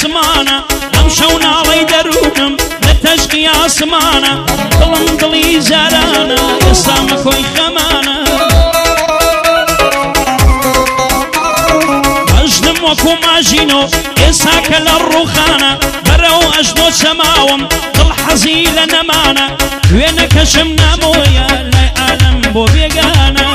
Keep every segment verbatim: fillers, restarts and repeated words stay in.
ئاسمانە ئەم شەو ناڵەی دەروونم لە تەشقی ئاسمانە دڵم دڵی جارانە ئێستا مەکۆی خەمانە ئەژنم وەکو ماژینۆ ئێستا کە لە ڕووخانە بەرەو ئەژنۆ چەماوم دڵ حەزی لە نەمانە وێنەکەشم نامۆیە لای ئالەم بۆ بێگانە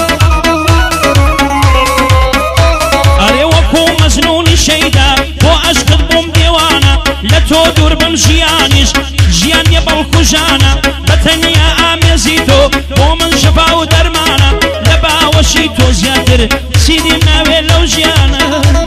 ئەرێ وەکو مەزنونی شەیدا بۆ عەشقت بووم دێوانە لە تۆ دوور بم ژیانیش ژیان یە بەڵکوژانە بەتەنیا ئامێزی تۆ بۆ من شەفا و دەرمانە لە باوەشی تۆ زیاتر چیدیم ناوێ لەو ژیانە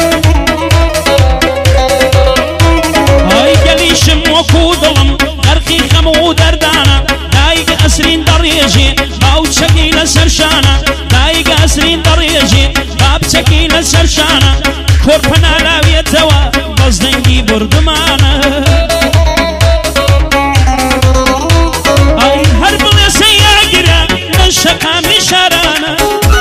ئەی گەلیشم وەکو دڵم غەرقی خەم و دەردانە دایک ئەسرین دەڕێژێ باوچەکی لەسەر شانە دایک ئەسرین دەڕێژێ بابچەکی لەسەر شانە کۆرپە نالاوێتەوە بەس دەنگی بردمانە ئەی هەر بڵێ سەیاگرە لە شەقامی شارانە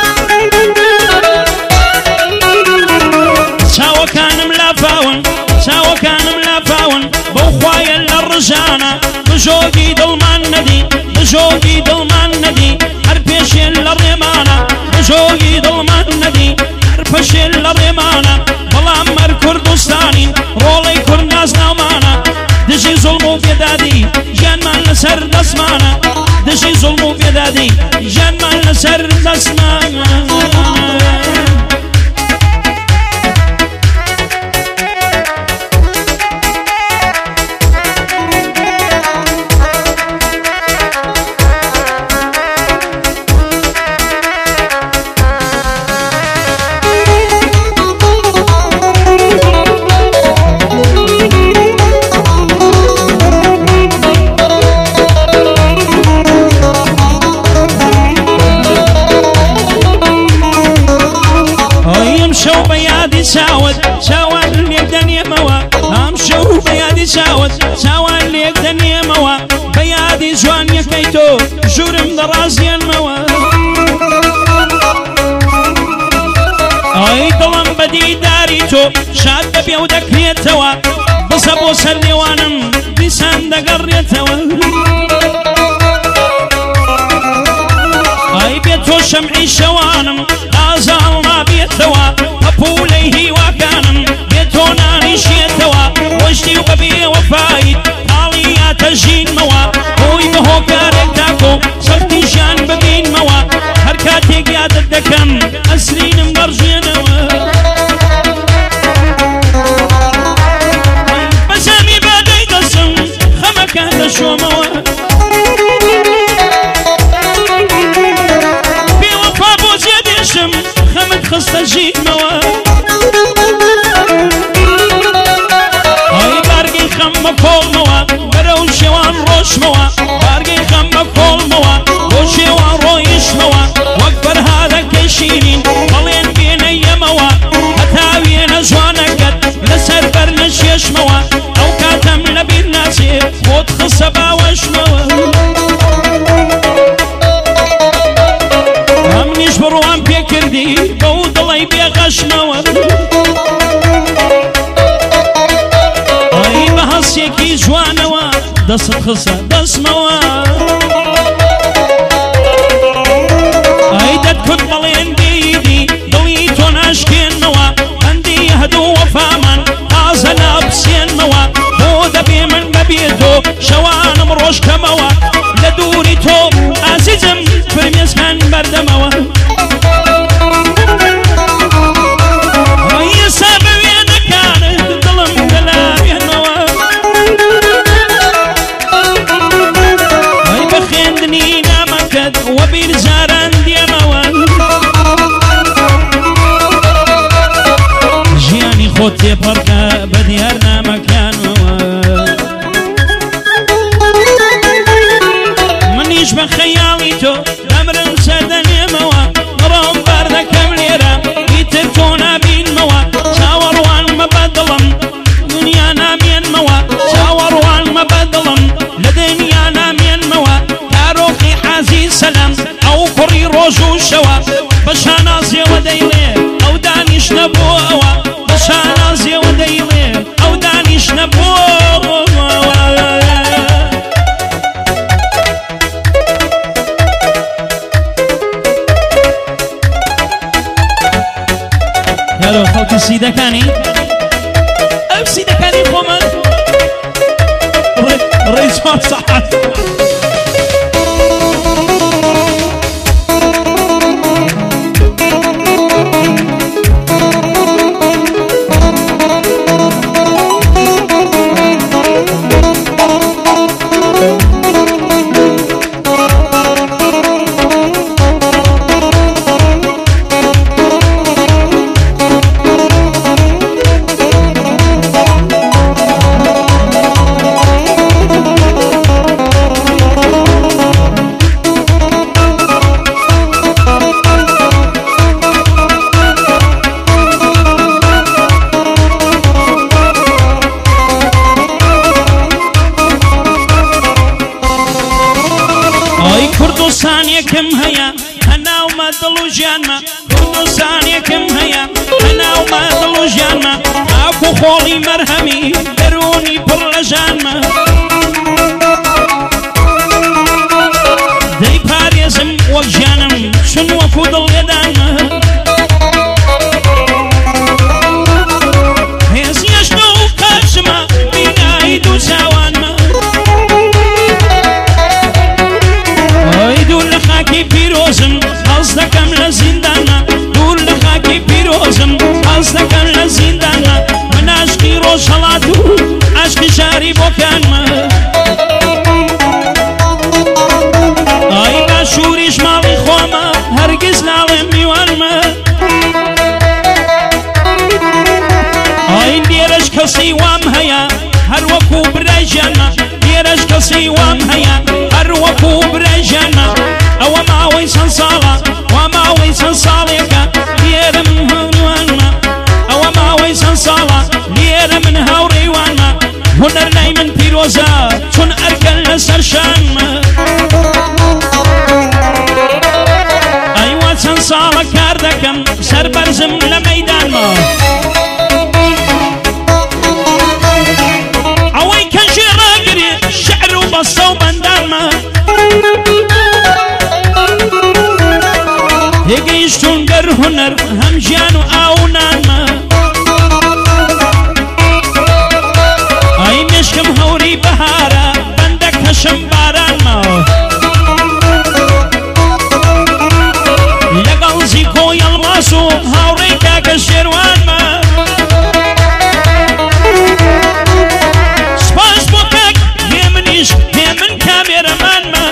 چاوەکانم لافاون چاوەکانم لافاون بەو خوایە لە ڕژانە بژۆگی دڵمان نەدی بژۆگی دڵمان نەدی هەر پێشێن لە ڕێمانە بژۆگی دڵمان نەدی هەر پەشێن لە ڕێمانە بەڵام مەر کوردستانین ڕۆڵەی کورد نازناومانە دژی زوڵم و بێدادی ژیانمان لەسەر دەسمانە دژی زوڵم و بێدادی ژیانمان لەسەر دەسمانە چاوت چاوان لێک دەنێمەوە ئەم شەو بە یادی چاوت چاوان لێک دەنێمەوە بە یادی جوانیەکەی تۆ ژوورم دەڕازێنمەوە ئەی دڵم بە دیداری تۆ شاد بەبێ و دەکرێتەوە بسە بۆ سەر نێوانم دیسان دەگەڕێتەوە ئەی بێت تۆ شەمعی شەوانم ئازاڵ نابێتەوە پولەی هیواکانم بێت تۆ نانیشێتەوە وەشتی و بەبێ وەفایت تاڵی یاتەژینمەوە بۆی بە هۆکارێک تاکۆ سەختی ژیان ببینمەوە هەر کاتێک یادت دەکەم ئەسرینم دەڕژێنەوە بەزەمی بادەی دەسم خەمەکان دەشۆمەوە بێوەفا بۆ جێدێشم خەمت خستە ژینمەوە ئەی بارگەی خەم بە کۆڵمەوە بەرەو شێوان ڕۆژمەوە بارگەی خەم بە کۆڵمەوە بۆ شێوان ڕۆیشمەوە وەک بەرهادەکەی شیرین بەڵێن بێنە یەمەوە هەتا وێنە جوانەکەت لەسەر بەر نەشێشمەوە ئەو کاتەم لەبیر ناچێ بۆت خسە باوەشمەوە ئەمنیش بڕوان پێکردی بەو دڵی بێغەشمەوە ئەی بە هەستێکی جوانەوە دەست خسە دەستمەوە ئەی دەتکوت بەڵێن بێیدی دڵی تۆ ناشکێنمەوە هەندی هەدوو وەفامان تازە نابسێنمەوە بۆ دەبێ من بەبێ تۆ شەوانم ڕۆژکەمەوە لە دووری تۆ ئازیزم فرمێسکان بەردەمەوە ئێستا بە وێنەکانت دڵم دەلاوێنەوە ئەی بە خوێندنی نامەکەت وە بیر جاران دێمەوە ژیانی خۆت تێپەڕکە بە دیار نامەکانەوە منیش بە خەیاڵی تۆ دەمرم سەردەنێمەوە ڕۆم بەر دەکەم لێرە ئیتر تۆ نابینمەوە چاوەڕوان مەبە دڵم دنیا نامێنمەوە چاوەڕوان مەبە دڵم لە دنیا نامێنمەوە کارۆخی حازی سەلەم ئەو کوڕی ڕۆژ و شەوە بە شانازیەوە دەیڵێ ئەو دانیشتە بۆ ئەوە بە شانازیەوە دەیڵێ كارو خلق سيدة كاني أو سيدة كاني خمن ريزوان صحات كم هيا أنا وما ضلوا جانما كردستان كم هيا أنا وما ضلوا جانما أكو خولي مرهمي دروني بر جانما دي باريزم وجانم شنو أكو ضل يدانما هيز يشنو كاشما بينا يدو ساوانما دول خاكي بيروزم قصدكم لزندانا دول خاكي بيروزم قصدكم لزندانا من عشقي روشلاتو عشقي شاري بوكانما اي باشوريش مالي خوما هرگز لالم ميوانما اي ديرش كسي وام هيا هر وكو براجانما ديرش كسي وام هيا هر وكو براجانما او ما ويسن صالا وما ويسن صاليكا ليرم هنوانما او ما ويسن صالا ليرم من هوري وانما هنر نايمن بيروزا چون اركن لسرشانما ايوة سن صالا كاردكم سر برزم لميدانما اوي كنشي راقري شعر وبصو بندانما هيجيشتون در هنر هم جانو او نانما اي مشكم هوري بهارا بندك هشم بارانما لقل زيكو يلماسو هوري كاك الشروانما سباس بوكاك يمنيش يمن كاميرا مانما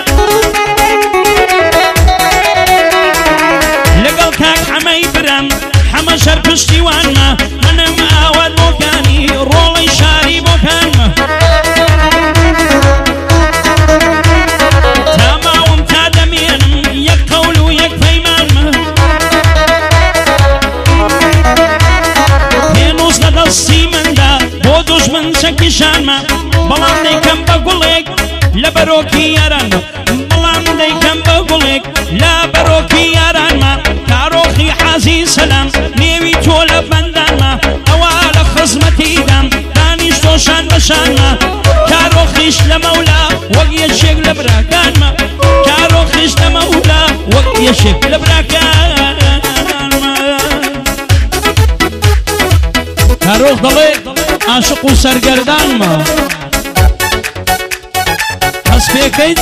حما شربشتي وانما منم اول بوكاني رولي شاري بوكانما تاما ومتادمين يك قول ويك فيمانما هينوز لدى السيمن دا بودوش من سكشانما بلان دي كم بقولك لبروكي يارانما بلان دي كم بقولك لبروكي يارانما كاروخي حازي سلام نيوي تولى بندانما اوال خزمتي دام دانيش توشان بشانما كاروخيش لمولا وقيا الشيق لبراكانما كاروخيش لمولا وقيا الشيق لبراكانما كاروخ ضلي عاشق سرگردانما هس بيكيت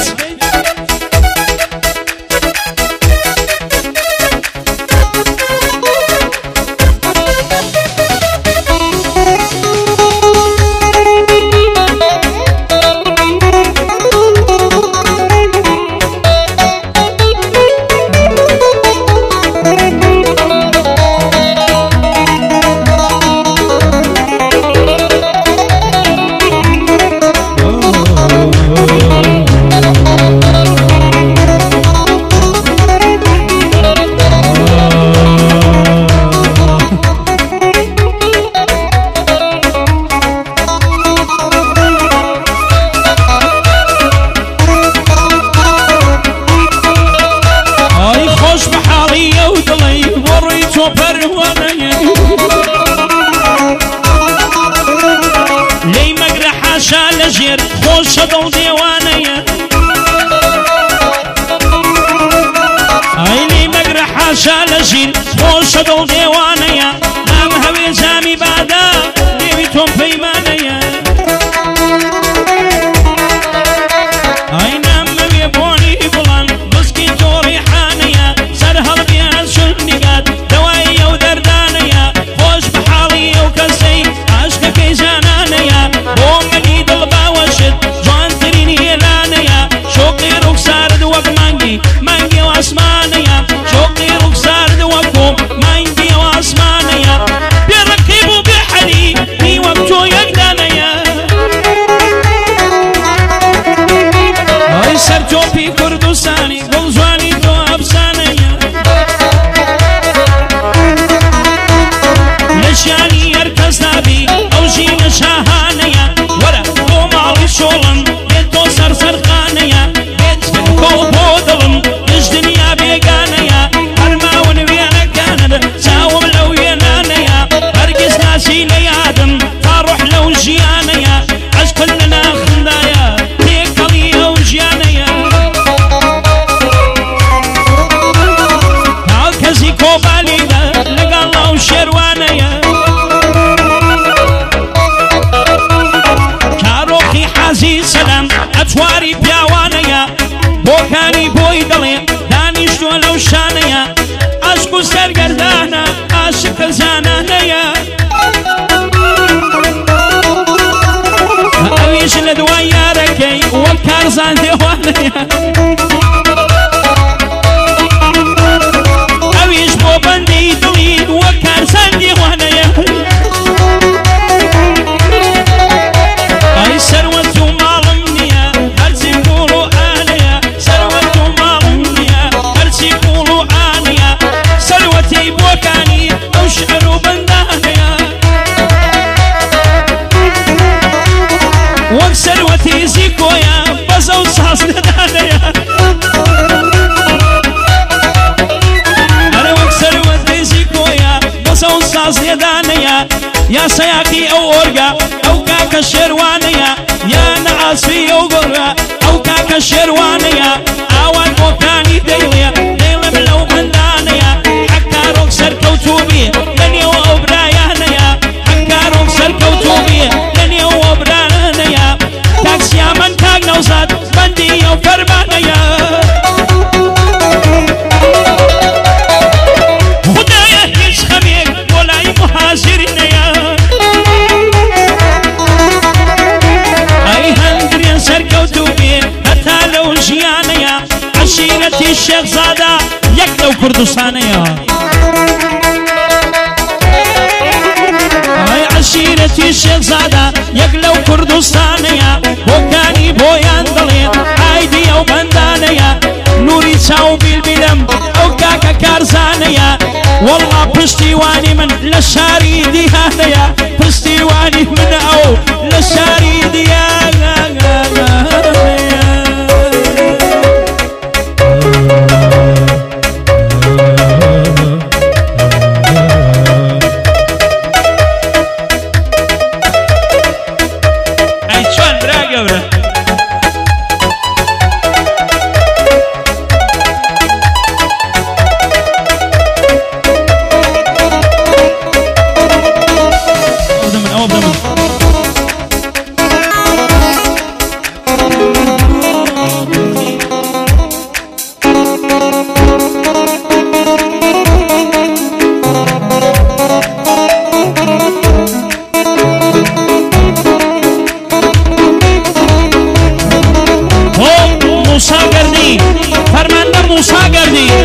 لي مقرحة شال جير خوش ضو ديوانية اي لي مقرحة شال جير خوش ضو ديوانية بالیدا لەگەڵ ئەو شێروانەیە کارۆخی حەزی سەلام ئەتواری پیاوانەیە بۆکانی بۆی دەڵێ دانیشتووە لەو شانەیە عەشق و سەرگەردانە عاشق زانانەیە ئەویش لە دوای یارەکەی وەک کارزان دێوانەیە ئەویش بۆ بەندەی دڵی وەک کارزان دێوانەیە ئەی سەروەت و ماڵم نییە هەرچی پوڵ و ئانەیە سەروەت و ماڵم نییە هەرچی پوڵ و ئانەیە سەروەتی بۆکانی ئەو شعر و بەندانەیە وەک سەروەتی زیکۆیە بەزە و ساز لەدانەیە ئەرە وەک سەروەتی زیکۆیە بەزە و ساز لێدانەیە یا سەیاقی ئەو ئۆرگە ئەو کاکە شێروانەیە یا نەعاسفی ئەو گۆڕە ئەو کاکە شێروانەیە ئاوان بۆکانی دەیڵێ دەیڵێم لەو بەندانەیە حەکارۆک سەرکەوتوبی لە نێوە ئەو برایانەیە حەکارۆک سەرکەوتوبی لە نێوە ئەو برانەیە تاکسیا من کاک نەوزاد بەندی ئەو فەرمانەیە خودایە هیچ خەمێک بۆ لای مهاجرینەیە ئەی هەندرێن سەرکەوتوبێ هەتا لەو ژیانەیە عەشیرەتی شێخزادە یەک لەو کوردستانەیە ئەی عەشیرەتی شێخزادە یەک لەو کوردستانەیە بۆکانی بۆیان دەڵێن ئایدی ئەو بەندانەیە نووری چاو بیلبیلم ئەو کاکە کارزانەیە وەڵا پشتیوانی من لە شاری دیهانەیە پشتیوانی من ئەو لە شاری دیهانەیە ئەی چۆن برا گەورە موسا گردی فرمانده موسا گردی